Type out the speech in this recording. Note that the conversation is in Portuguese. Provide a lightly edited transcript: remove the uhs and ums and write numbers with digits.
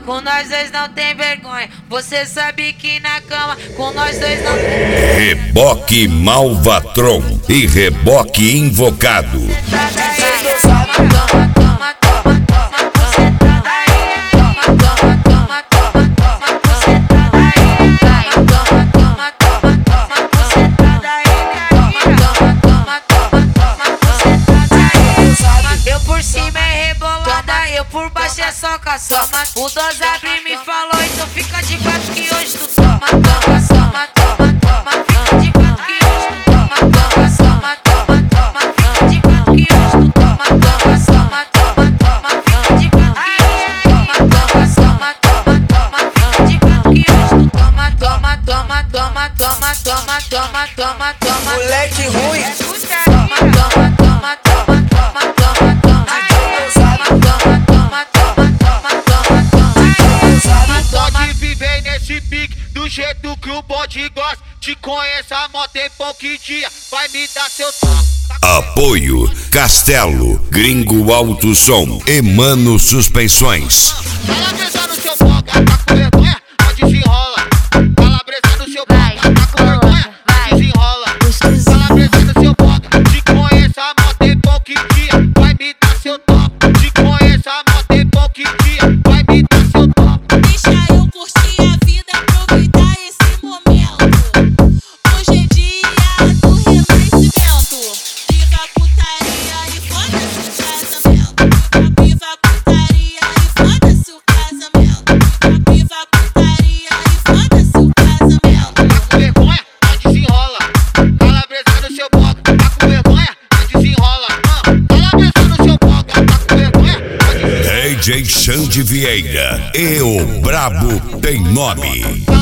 com nós dois não tem vergonha. Você sabe que na cama, com nós dois não tem. Reboque Malvatron e Reboque Invocado. Eu por cima é rebolada, eu por baixo é só caçoma. O Dosabri me falou, então fica de quatro que hoje tu toma. Toma, toma, toma, toma. Fica de quatro que hoje tu toma. Toma, toma, toma, toma. Fica de quatro que hoje tu toma. Toma, toma, toma, toma. Fica de quatro que hoje tu toma. Toma, toma, toma, toma. Fica de quatro que hoje tu toma. Toma, toma, toma, toma, toma, toma, toma, toma. Moleque ruim. Toma, toma, toma, toma, toma, toma, toma. Pode viver nesse pique do jeito que o bode gosta. Te conheço há mó tempo que dia vai me dar seu toque. Apoio Castelo, Gringo Alto Som, Emano Suspensões. Calabresa no seu boca, tá com vergonha? Pode desenrola. Calabresa no seu boca, tá com vergonha? Pode desenrola. Calabresa no seu boca, te conheço há mó tempo que dia vai me dar seu toque. Te conheço há mó tempo que dia vai me dar seu toque. Deixa eu curtir a vida, aproveitar esse momento. Hoje é dia do renascimento. Viva a putaria e foda-se o casamento. Viva a putaria e foda-se o casamento. Viva a putaria e foda-se o casamento. Tá com vergonha? Pode desenrola. Calabresa no seu boca, tá com vergonha? Pode desenrola. Calabresa no seu boca, tá com vergonha? Pode desenrola. DJ Xande Vieira e o Brabo tem nome.